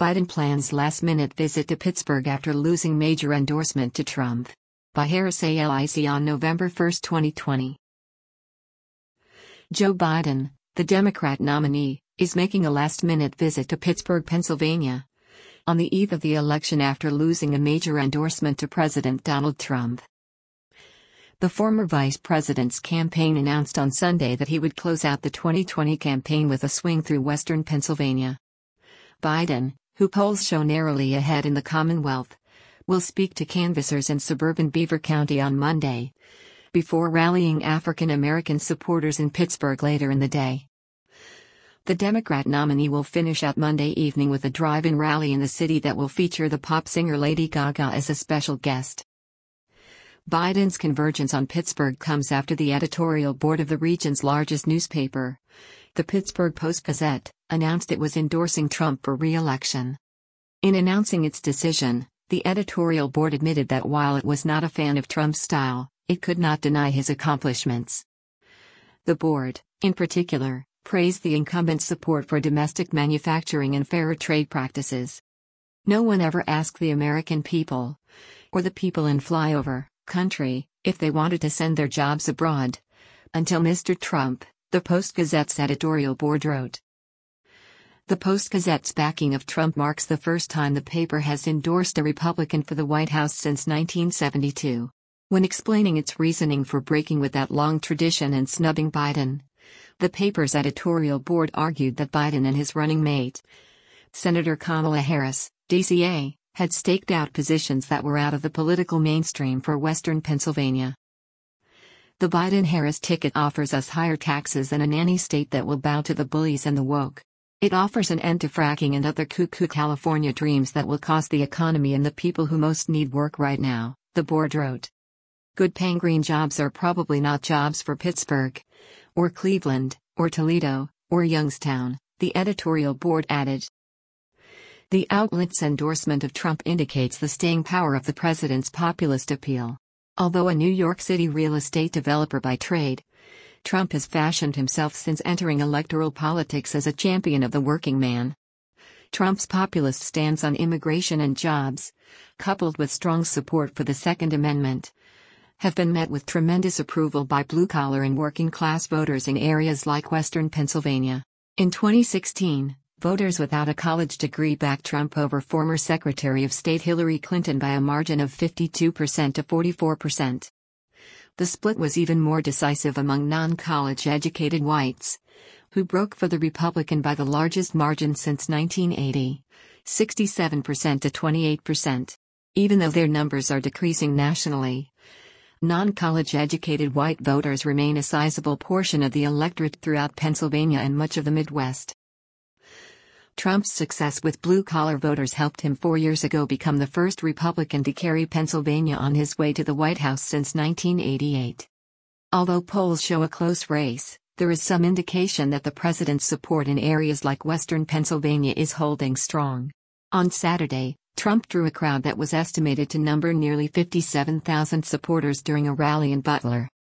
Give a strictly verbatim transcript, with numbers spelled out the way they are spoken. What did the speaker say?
Biden plans last-minute visit to Pittsburgh after losing major endorsement to Trump. By Harris Alic on November first, twenty twenty. Joe Biden, the Democrat nominee, is making a last-minute visit to Pittsburgh, Pennsylvania, on the eve of the election after losing a major endorsement to President Donald Trump. The former vice president's campaign announced on Sunday that he would close out the twenty twenty campaign with a swing through western Pennsylvania. Biden, who polls show narrowly ahead in the Commonwealth, will speak to canvassers in suburban Beaver County on Monday, before rallying African American supporters in Pittsburgh later in the day. The Democrat nominee will finish out Monday evening with a drive-in rally in the city that will feature the pop singer Lady Gaga as a special guest. Biden's convergence on Pittsburgh comes after the editorial board of the region's largest newspaper, the Pittsburgh Post-Gazette, announced it was endorsing Trump for re-election. In announcing its decision, the editorial board admitted that while it was not a fan of Trump's style, it could not deny his accomplishments. The board, in particular, praised the incumbent's support for domestic manufacturing and fairer trade practices. No one ever asked the American people, or the people in flyover country, if they wanted to send their jobs abroad, until Mister Trump, the Post-Gazette's editorial board wrote. The Post-Gazette's backing of Trump marks the first time the paper has endorsed a Republican for the White House since nineteen seventy-two. When explaining its reasoning for breaking with that long tradition and snubbing Biden, the paper's editorial board argued that Biden and his running mate, Senator Kamala Harris, D C A, had staked out positions that were out of the political mainstream for Western Pennsylvania. The Biden-Harris ticket offers us higher taxes than a nanny state that will bow to the bullies and the woke. It offers an end to fracking and other cuckoo California dreams that will cost the economy and the people who most need work right now, the board wrote. Good-paying green jobs are probably not jobs for Pittsburgh, or Cleveland, or Toledo, or Youngstown, the editorial board added. The outlet's endorsement of Trump indicates the staying power of the president's populist appeal. Although a New York City real estate developer by trade, Trump has fashioned himself since entering electoral politics as a champion of the working man. Trump's populist stance on immigration and jobs, coupled with strong support for the Second Amendment, have been met with tremendous approval by blue-collar and working-class voters in areas like Western Pennsylvania. In twenty sixteen, voters without a college degree backed Trump over former Secretary of State Hillary Clinton by a margin of fifty-two percent to forty-four percent. The split was even more decisive among non-college educated whites, who broke for the Republican by the largest margin since nineteen eighty, sixty-seven percent to twenty-eight percent. Even though their numbers are decreasing nationally, non-college educated white voters remain a sizable portion of the electorate throughout Pennsylvania and much of the Midwest. Trump's success with blue-collar voters helped him four years ago become the first Republican to carry Pennsylvania on his way to the White House since nineteen eighty-eight. Although polls show a close race, there is some indication that the president's support in areas like Western Pennsylvania is holding strong. On Saturday, Trump drew a crowd that was estimated to number nearly fifty-seven thousand supporters during a rally in Butler,